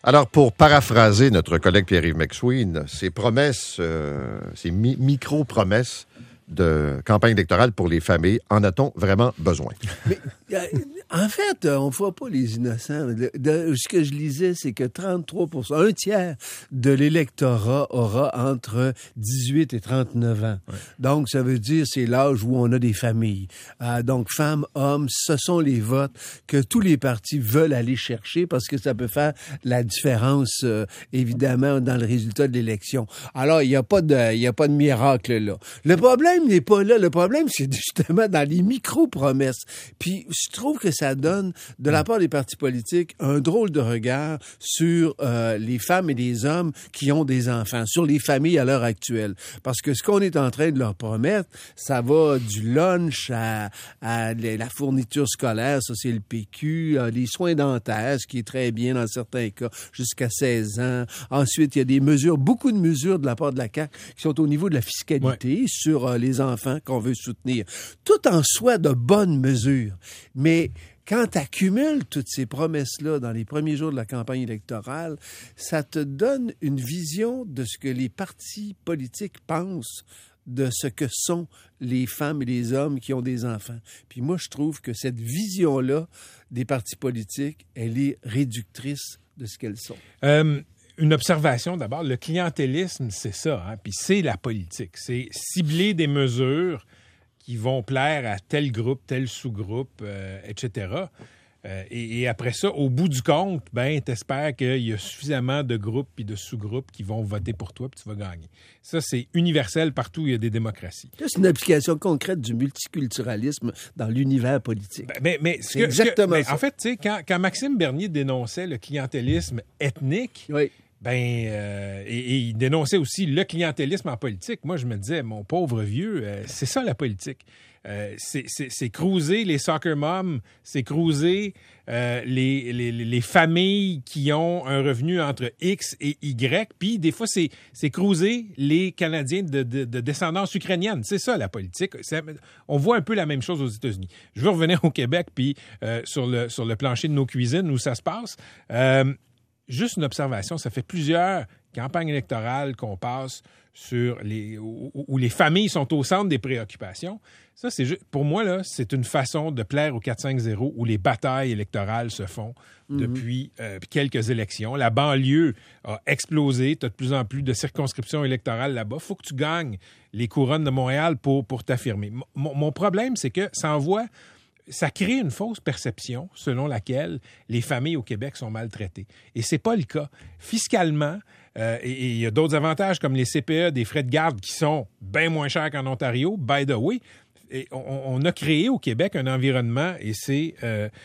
Alors, pour paraphraser notre collègue Pierre-Yves McSween, ces promesses, ces micro-promesses de campagne électorale pour les familles, en a-t-on vraiment besoin? Mais, en fait, on ne voit pas les innocents. Ce que je lisais, c'est que 33%, un tiers de l'électorat aura entre 18 et 39 ans. Ouais. Donc, ça veut dire c'est l'âge où on a des familles. Donc, femmes, hommes, ce sont les votes que tous les partis veulent aller chercher parce que ça peut faire la différence, évidemment, dans le résultat de l'élection. Alors, il n'y a pas de miracle là. Le problème n'est pas là. Le problème, c'est justement dans les micro-promesses. Puis, je trouve que ça donne, de la part des partis politiques, un drôle de regard sur les femmes et les hommes qui ont des enfants, sur les familles à l'heure actuelle. Parce que ce qu'on est en train de leur promettre, ça va du lunch à la fourniture scolaire, ça c'est le PQ, les soins dentaires, ce qui est très bien dans certains cas, jusqu'à 16 ans. Ensuite, il y a des mesures, beaucoup de mesures de la part de la CAQ qui sont au niveau de la fiscalité sur les enfants qu'on veut soutenir. Tout en soi de bonnes mesures. Mais quand tu accumules toutes ces promesses-là dans les premiers jours de la campagne électorale, ça te donne une vision de ce que les partis politiques pensent de ce que sont les femmes et les hommes qui ont des enfants. Puis moi, je trouve que cette vision-là des partis politiques, elle est réductrice de ce qu'elles sont. Une observation d'abord, le clientélisme, c'est ça, hein? Puis c'est la politique. C'est cibler des mesures qui vont plaire à tel groupe, tel sous-groupe, etc. Et après ça, au bout du compte, t'espères qu'il y a suffisamment de groupes et de sous-groupes qui vont voter pour toi puis tu vas gagner. Ça, c'est universel partout où il y a des démocraties. C'est une application concrète du multiculturalisme dans l'univers politique. C'est exactement ça. En fait, tu sais, quand Maxime Bernier dénonçait le clientélisme ethnique, oui. Et il dénonçait aussi le clientélisme en politique. Moi, je me disais, mon pauvre vieux, c'est ça la politique. C'est cruiser les soccer moms, c'est cruiser les familles qui ont un revenu entre X et Y, puis des fois, c'est cruiser les Canadiens de descendance ukrainienne. C'est ça, la politique. On voit un peu la même chose aux États-Unis. Je veux revenir au Québec, puis sur le plancher de nos cuisines, où ça se passe. Juste une observation, ça fait plusieurs campagnes électorales qu'on passe sur où les familles sont au centre des préoccupations. Ça, c'est juste, pour moi, là, c'est une façon de plaire au 4-5-0 où les batailles électorales se font depuis quelques élections. La banlieue a explosé. Tu as de plus en plus de circonscriptions électorales là-bas. Il faut que tu gagnes les couronnes de Montréal pour t'affirmer. Mon problème, c'est que ça crée une fausse perception selon laquelle les familles au Québec sont maltraitées. Et c'est pas le cas. Fiscalement, et il y a d'autres avantages comme les CPE, des frais de garde qui sont bien moins chers qu'en Ontario, by the way. Et on a créé au Québec un environnement, et c'est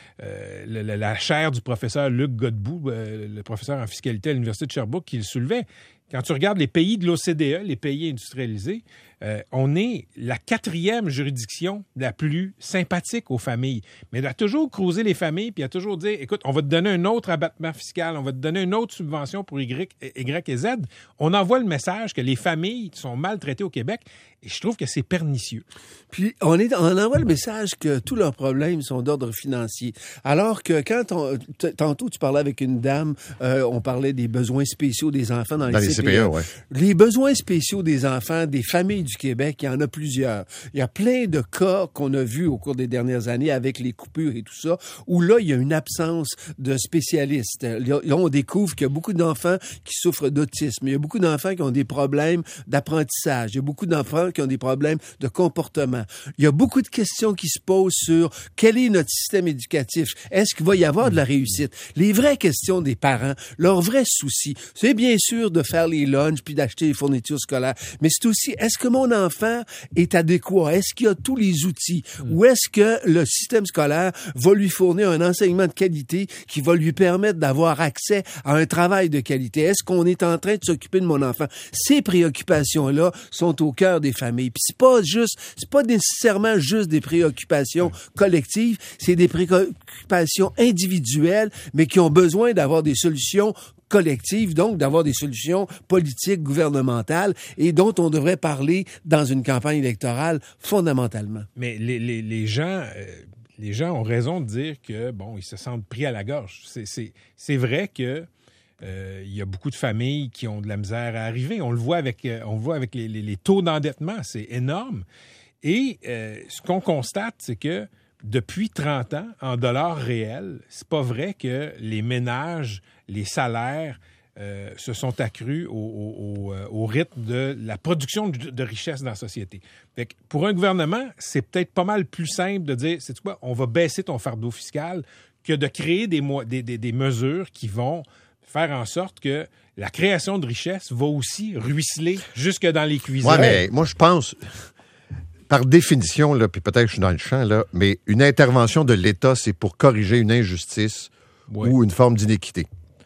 la chaire du professeur Luc Godbout, le professeur en fiscalité à l'Université de Sherbrooke, qui le soulevait. Quand tu regardes les pays de l'OCDE, les pays industrialisés, on est la 4e juridiction la plus sympathique aux familles. Mais elle a toujours cruisé les familles, puis elle a toujours dit, écoute, on va te donner un autre abattement fiscal, on va te donner une autre subvention pour Y et Z. On envoie le message que les familles sont maltraitées au Québec, et je trouve que c'est pernicieux. Puis, on envoie le message que tous leurs problèmes sont d'ordre financier. Alors que tantôt, tu parlais avec une dame, on parlait des besoins spéciaux des enfants dans les CPE. Ouais. Les besoins spéciaux des enfants, des familles du Québec, il y en a plusieurs. Il y a plein de cas qu'on a vus au cours des dernières années avec les coupures et tout ça, où là, il y a une absence de spécialistes. Là, on découvre qu'il y a beaucoup d'enfants qui souffrent d'autisme. Il y a beaucoup d'enfants qui ont des problèmes d'apprentissage. Il y a beaucoup d'enfants qui ont des problèmes de comportement. Il y a beaucoup de questions qui se posent sur quel est notre système éducatif. Est-ce qu'il va y avoir de la réussite? Les vraies questions des parents, leurs vrais soucis, c'est bien sûr de faire les lunchs puis d'acheter les fournitures scolaires, mais c'est aussi, est-ce que mon enfant est adéquat? Est-ce qu'il a tous les outils? Ou est-ce que le système scolaire va lui fournir un enseignement de qualité qui va lui permettre d'avoir accès à un travail de qualité? Est-ce qu'on est en train de s'occuper de mon enfant? Ces préoccupations-là sont au cœur des familles. Puis c'est pas nécessairement juste des préoccupations collectives, c'est des préoccupations individuelles, mais qui ont besoin d'avoir des solutions collectives, donc d'avoir des solutions politiques, gouvernementales, et dont on devrait parler dans une campagne électorale fondamentalement. Mais les gens ont raison de dire que, bon, ils se sentent pris à la gorge. C'est vrai que il y a beaucoup de familles qui ont de la misère à arriver. On le voit avec les taux d'endettement, c'est énorme. Et ce qu'on constate, c'est que depuis 30 ans, en dollars réels, c'est pas vrai que les ménages, les salaires se sont accrus au rythme de la production de richesse dans la société. Fait que pour un gouvernement, c'est peut-être pas mal plus simple de dire, sais-tu quoi, on va baisser ton fardeau fiscal que de créer des mesures qui vont faire en sorte que la création de richesse va aussi ruisseler jusque dans les cuisines. Oui, mais moi, je pense, par définition, là, puis peut-être que je suis dans le champ, là, mais une intervention de l'État, c'est pour corriger une injustice ou une forme d'inéquité.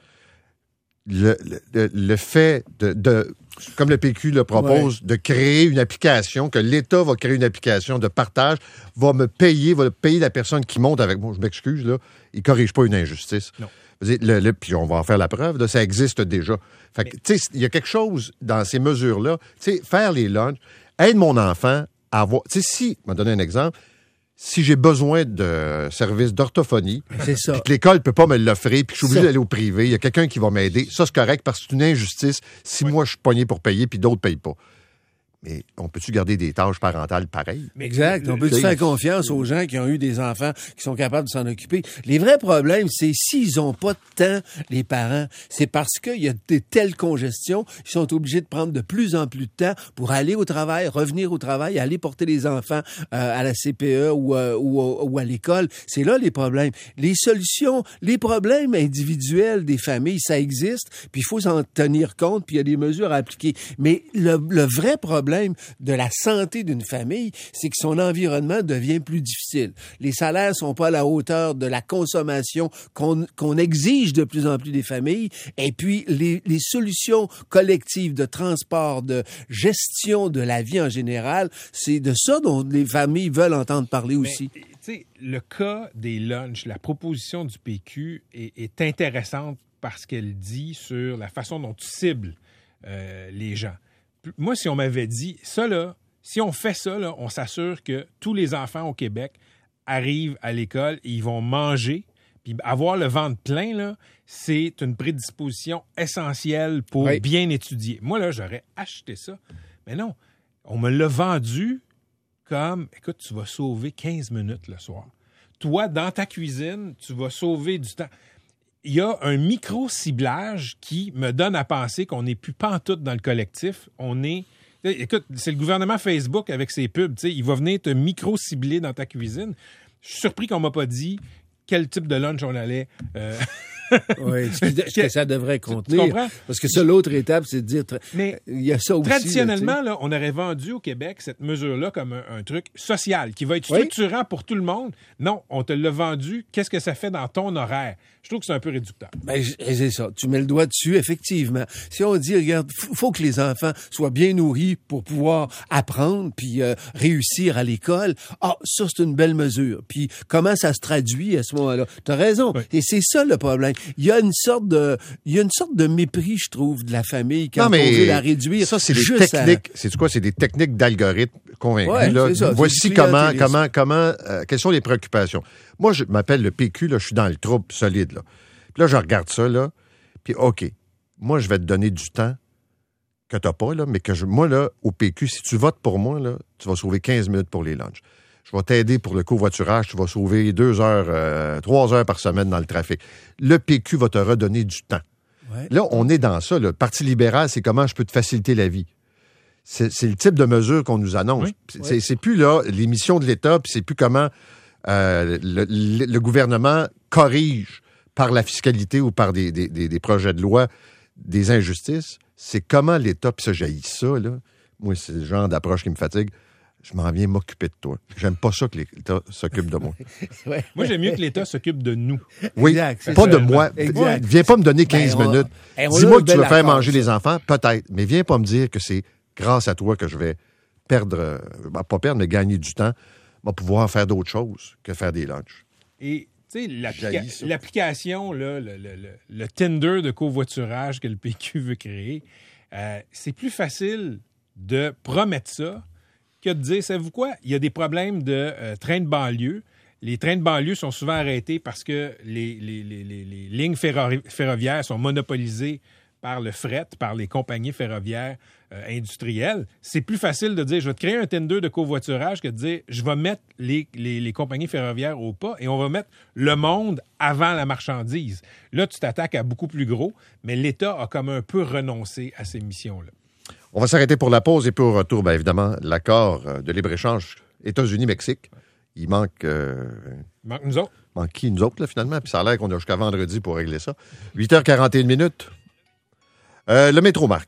Le fait de comme le PQ le propose, de créer une application, que l'État va créer une application de partage, va payer la personne qui monte avec moi. Je m'excuse, là, il ne corrige pas une injustice. Non. Puis on va en faire la preuve, là, ça existe déjà. Fait que, tu sais, il y a quelque chose dans ces mesures-là. Tu sais, faire les lunchs, aide mon enfant à avoir... Tu sais, si, je vais donner un exemple, si j'ai besoin de services d'orthophonie, puis que l'école ne peut pas me l'offrir, puis que je suis obligé d'aller au privé, il y a quelqu'un qui va m'aider, ça, c'est correct parce que c'est une injustice si moi, je suis pogné pour payer, puis d'autres ne payent pas. Mais on peut-tu garder des tâches parentales pareilles? Exact. On peut-tu faire confiance aux gens qui ont eu des enfants qui sont capables de s'en occuper? Les vrais problèmes, c'est s'ils n'ont pas de temps, les parents, c'est parce qu'il y a de telles congestions, ils sont obligés de prendre de plus en plus de temps pour aller au travail, revenir au travail, aller porter les enfants à la CPE ou à l'école. C'est là les problèmes. Les solutions, les problèmes individuels des familles, ça existe, puis il faut s'en tenir compte, puis il y a des mesures à appliquer. Mais le vrai problème de la santé d'une famille, c'est que son environnement devient plus difficile. Les salaires sont pas à la hauteur de la consommation qu'on exige de plus en plus des familles. Et puis, les solutions collectives de transport, de gestion de la vie en général, c'est de ça dont les familles veulent entendre parler aussi. Tu sais, le cas des lunchs, la proposition du PQ est intéressante parce qu'elle dit sur la façon dont tu cibles les gens. Moi, si on m'avait dit, ça là, si on fait ça, là, on s'assure que tous les enfants au Québec arrivent à l'école et ils vont manger, puis avoir le ventre plein, là, c'est une prédisposition essentielle pour bien étudier. Moi, là, j'aurais acheté ça. Mais non, on me l'a vendu comme, écoute, tu vas sauver 15 minutes le soir. Toi, dans ta cuisine, tu vas sauver du temps. Il y a un micro-ciblage qui me donne à penser qu'on n'est plus pantoute dans le collectif. Écoute, c'est le gouvernement Facebook avec ses pubs. Il va venir te micro-cibler dans ta cuisine. Je suis surpris qu'on ne m'a pas dit quel type de lunch on allait... Oui, ce que ça devrait contenir. Tu comprends? Parce que ça, l'autre étape, c'est de dire... Mais il y a ça aussi. Traditionnellement, là, on aurait vendu au Québec cette mesure-là comme un truc social qui va être structurant pour tout le monde. Non, on te l'a vendu. Qu'est-ce que ça fait dans ton horaire? Je trouve que c'est un peu réducteur. Ben, c'est ça. Tu mets le doigt dessus, effectivement. Si on dit, regarde, faut que les enfants soient bien nourris pour pouvoir apprendre puis réussir à l'école, ça, c'est une belle mesure. Puis comment ça se traduit à ce moment-là? T'as raison. Oui. Et c'est ça le problème. Il y a une sorte de mépris, je trouve, de la famille quand on veut la réduire. Ça, c'est des techniques. C'est quoi? C'est des techniques d'algorithme convaincus. Là. Ça, voici quelles sont les préoccupations. Moi, je m'appelle le PQ, là, je suis dans le trouble solide. Là. Puis là, je regarde ça, là, puis OK, moi, je vais te donner du temps que tu n'as pas, là, mais moi, là, au PQ, si tu votes pour moi, là, tu vas sauver 15 minutes pour les lunchs. Je vais t'aider pour le covoiturage, tu vas sauver 2 heures, 3 heures par semaine dans le trafic. Le PQ va te redonner du temps. Ouais. Là, on est dans ça. Le Parti libéral, c'est comment je peux te faciliter la vie. C'est le type de mesure qu'on nous annonce. Oui. C'est plus là les missions de l'État, puis c'est plus comment le gouvernement corrige par la fiscalité ou par des projets de loi des injustices. C'est comment l'État, puis ça, j'haïs ça, là. Moi, c'est le genre d'approche qui me fatigue. Je m'en viens m'occuper de toi. J'aime pas ça que l'État s'occupe de moi. Moi, j'aime mieux que l'État s'occupe de nous. Oui, exact, pas de moi. Exact. Viens pas me donner 15 minutes. Dis-moi que tu veux faire manger les enfants, peut-être. Mais viens pas me dire que c'est grâce à toi que je vais perdre, pas perdre, mais gagner du temps, va pouvoir faire d'autres choses que faire des lunchs. Et tu sais, l'application, là, le Tinder de covoiturage que le PQ veut créer, c'est plus facile de promettre ça que de dire, savez-vous quoi, il y a des problèmes de train de banlieue, Les trains de banlieue sont souvent arrêtés parce que les lignes ferroviaires sont monopolisées par le fret, par les compagnies ferroviaires industrielles. C'est plus facile de dire, je vais te créer un tender de covoiturage que de dire, je vais mettre les compagnies ferroviaires au pas et on va mettre le monde avant la marchandise. Là, tu t'attaques à beaucoup plus gros, mais l'État a comme un peu renoncé à ces missions-là. On va s'arrêter pour la pause et puis au retour, bien évidemment, l'accord de libre-échange États-Unis-Mexique. Il manque... nous autres. Manque qui, nous autres, là, finalement? Puis ça a l'air qu'on a jusqu'à vendredi pour régler ça. 8h41 minutes. Le métro, Marc.